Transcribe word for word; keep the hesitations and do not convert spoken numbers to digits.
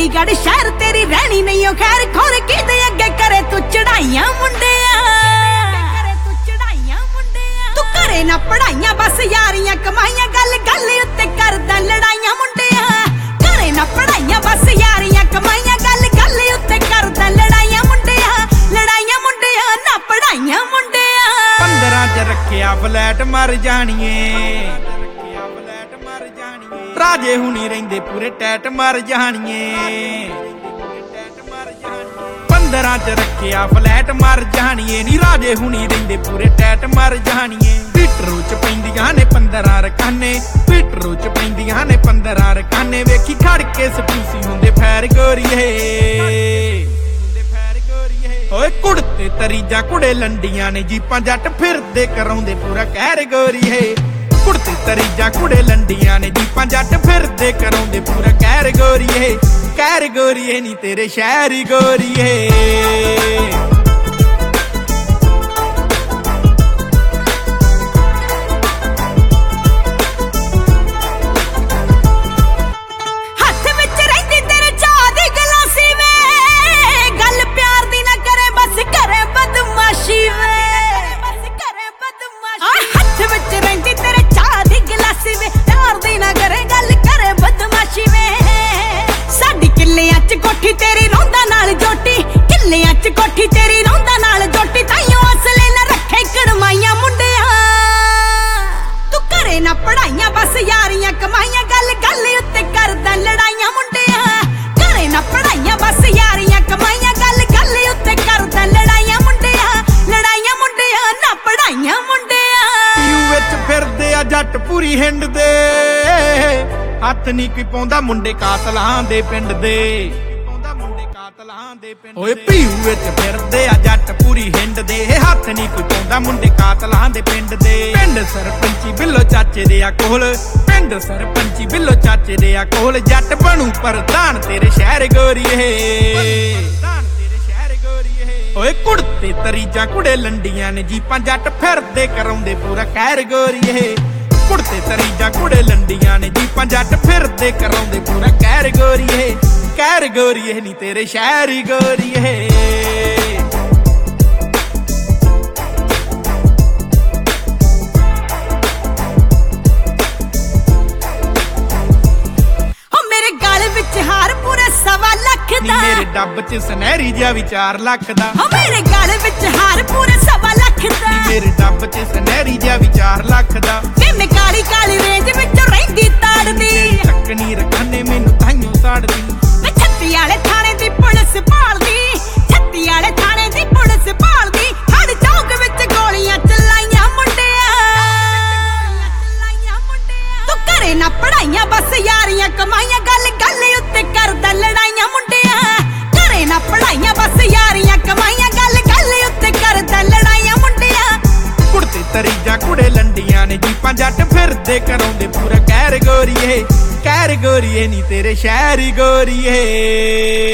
ਚੰਡੀਗੜ੍ਹ ਸ਼ਹਿਰ ਤੇਰੀ ਰਹਿਣੀ ਨਹੀਂ ਓ ਖੈਰ ਖੋਰ ਕਿਤੇ ਅੱਗੇ ਕਰੇ ਤੂੰ ਚੜਾਈਆਂ ਮੁੰਡਿਆ ਤੂੰ ਕਰੇ ਨਾ ਪੜਾਈਆਂ ਬਸ ਯਾਰੀਆਂ ਕਮਾਈਆਂ ਗੱਲ ਗੱਲ ਉੱਤੇ ਕਰਦਾ ਲੜਾਈਆਂ ਮੁੰਡਿਆ ਕਰੇ ਨਾ ਪੜਾਈਆਂ ਬਸ ਯਾਰੀਆਂ ਕਮਾਈਆਂ ਗੱਲ ਗੱਲ ਉੱਤੇ ਕਰਦਾ ਲੜਾਈਆਂ ਮੁੰਡਿਆ ਲੜਾਈਆਂ ਮੁੰਡਿਆ ਨਾ ਪੜਾਈਆਂ ਮੁੰਡਿਆ ਪੰਦਰਾਂ ਚ ਰੱਖਿਆ ਫਲੈਟ ਮਰ ਜਾਣੀਏ ਰਾਜੇ ਹੁਣੀ ਰਹਿੰਦੇ ਪੂਰੇ ਟੈਟ ਮਰ ਜਾਣੀਏ ਪੰਦਰਾਂ ਚ ਰੱਖਿਆ ਫਲੈਟ ਮਰ ਜਾਣੀਏ ਨੀ ਰਾਜੇ ਹੁਣੀ ਰਹਿੰਦੇ ਪੂਰੇ ਟੈਟ ਮਰ ਜਾਣੀਏ ਪੀਟਰੋ ਚ ਪੈਂਦੀਆਂ ਨੇ ਪੰਦਰਾਂ ਰਕਾਨੇ ਪੀਟਰੋ ਚ ਪੈਂਦੀਆਂ ਨੇ ਪੰਦਰਾਂ ਰਕਾਨੇ ਵੇਖੀ ਖੜ ਕੇ ਸਪੂਸੀ ਹੁੰਦੇ ਫੈਰ ਗੋਰੀਏ ਓਏ ਕੁੜਤੇ ਤਰੀਜਾਂ ਕੁੜੇ ਲੰਡੀਆਂ ਨੇ ਜੀਪਾਂ ਜੱਟ ਫਿਰਦੇ ਕਰਾਉਂਦੇ ਪੂਰਾ ਕਹਿਰ ਗੋਰੀਏ ਕੁੜਤੇ ਤਰੀਜਾਂ ਕੁੜੇ ਲੰਡੀਆਂ ਨੇ ਜੀਪਾਂ ਜੱਟ ਫਿਰਦੇ ਕਰਾਉਂਦੇ ਪੂਰਾ ਕਹਿਰ ਗੋਰੀਏ ਕਹਿਰ ਗੋਰੀਏ ਨੀ ਤੇਰੇ ਸ਼ਹਿਰੀ ਗੋਰੀਏ ਕੋਠੀ ਤੇਰੀ ਰੋਂਦਾ ਨਾਲ ਜੋਟੀ ਕਿੱਲਿਆਂ ਚ ਕੋਠੀ ਤੇਰੀ ਰੋਂਦਾ ਨਾਲ ਜੋਟੀ ਤਾਈਓ ਅਸਲੇ ਨਾ ਰੱਖੇ ਕੜਮਾਈਆਂ ਮੁੰਡਿਆ ਤੂੰ ਕਰੇ ਨਾ ਪੜਾਈਆਂ ਬਸ ਯਾਰੀਆਂ ਕਮਾਈਆਂ ਗੱਲ ਗੱਲ ਉੱਤੇ ਕਰਦਾ ਲੜਾਈਆਂ ਮੁੰਡਿਆ ਕਰੇ ਨਾ ਪੜਾਈਆਂ ਬਸ ਯਾਰੀਆਂ ਕਮਾਈਆਂ ਗੱਲ ਗੱਲ ਉੱਤੇ ਕਰਦਾ ਲੜਾਈਆਂ ਮੁੰਡਿਆ ਲੜਾਈਆਂ ਮੁੰਡਿਆ ਨਾ ਪੜਾਈਆਂ ਮੁੰਡਿਆ ਯੂ ਵਿੱਚ ਫਿਰਦੇ ਆ ਜੱਟ ਪੂਰੀ ਹਿੰਡ ਦੇ ਹੱਥ ਨਹੀਂ ਕੋਈ ਪਾਉਂਦਾ ਮੁੰਡੇ ਕਾਤਲਾਂ ਦੇ ਪਿੰਡ ਦੇ ਓਏ ਪੀਊ ਵਿੱਚ ਫਿਰਦੇ ਆ ਜੱਟ ਪੂਰੀ ਹਿੰਡ ਦੇ ਹੱਥ ਨਹੀਂ ਕੋਈ ਪਾਉਂਦਾ ਮੁੰਡੇ ਕਾਤਲਾਂ ਦੇ ਪਿੰਡ ਦੇ ਪਿੰਡ ਸਰਪੰਚੀ ਬਿੱਲੋ ਚਾਚੇ ਦੇ ਆ ਕੋਲ ਪਿੰਡ ਸਰਪੰਚੀ ਬਿੱਲੋ ਚਾਚੇ ਦੇ ਆ ਕੋਲ ਜੱਟ ਬਣੂ ਪ੍ਰਧਾਨ ਤੇਰੇ ਸ਼ਹਿਰ ਗੋਰੀਏ ਓਏ ਕੁੜਤੇ ਤਰੀਜਾਂ ਕੁੜੇ ਲੰਡੀਆਂ ਨੇ ਜੀਪਾਂ ਜੱਟ ਫਿਰਦੇ ਕਰਾਉਂਦੇ ਪੂਰਾ ਕਹਿਰ ਗੋਰੀਏ ਕੁੜਤੇ ਤਰੀਜਾਂ ਕੁੜੇ ਲੰਡੀਆਂ ਨੇ ਜੀਪਾਂ ਜੱਟ ਫਿਰਦੇ ਕਰਾਉਂਦੇ ਪੂਰਾ ਕਹਿਰ ਗੋਰੀਏ ਕਹਿਰ ਗੋਰੀਏ ਨੀ ਤੇਰੇ ਸ਼ਹਿਰੀ ਗੋਰੀਏ ਹੋ ਮੇਰੇ ਗਲ ਵਿੱਚ ਹਾਰ ਪੂਰਾ ਸਵਾ ਲੱਖ ਦਾ ਮੇਰੇ ਡੱਬ ਚ ਸੁਨਹਿਰੀ ਜਿਹਾ ਵੀ ਚਾਰ ਲੱਖ ਦਾ ਹੋ ਮੇਰੇ ਗਲ ਵਿੱਚ ਹਾਰ ਪੂਰਾ ਸਵਾ ਲੱਖ ਦਾ ਮੇਰੇ ਡੱਬ ਚ ਸੁਨਹਿਰੀ ਜਿਹਾ ਵੀ ਚਾਰ ਲੱਖ ਦਾ ਵੇ ਮੈਂ ਕਾਲੀ ਕਾਲੀ ਰੇਂਜ ਵਿੱਚੋਂ ਰਹਿੰਦੀ ਤਾੜਦੀ ਚੱਕਣੀ ਰਕਾਨੇ ਮੈਨੂੰ ਤਾਈਓ ਸਾੜਦੀ ਵੇ ਛੱਤੀ ਵਾਲੇ ਥਾਣੇ ਦੀ ਪੁਲਿਸ ਭਾਲਦੀ ਛੱਤੀ ਵਾਲੇ ਥਾਣੇ ਦੀ ਪੁਲਿਸ ਭਾਲਦੀ ਹੜ ਚੌਕ ਵਿੱਚ ਗੋਲੀਆਂ ਚਲਾਈਆਂ ਮੁੰਡਿਆ ਤੂੰ ਕਰੇ ਨਾ ਪੜਾਈਆਂ ਬਸ ਯਾਰੀਆਂ ਕਮਾਈਆਂ ਗੱਲ ਗੱਲ ਉੱਤੇ ਕਰਦਾ ਲੜਾਈਆਂ ਮੁੰਡਿਆ ਕਰੇ ਨਾ ਪੜਾਈਆਂ ਬਸ ਯਾਰੀਆਂ ਕਮਾਈਆਂ ਗੱਲ ਗੱਲ ਉੱਤੇ ਕਰਦਾ ਲੜਾਈਆਂ ਮੁੰਡਿਆ ਕੁੜਤੇ ਤਰੀਜਾਂ ਕੁੜੇ ਲੰਡੀਆਂ ਨੇ ਜੀਪਾਂ ਜੱਟ ਫਿਰਦੇ ਕਰਾਉਂਦੇ ਪੂਰਾ ਕਹਿਰ ਗੋਰੀਏ ਕਹਿਰ ਗੋਰੀਏ ਨੀ ਤੇਰੇ ਸ਼ਹਿਰੀ ਗੋਰੀਏ।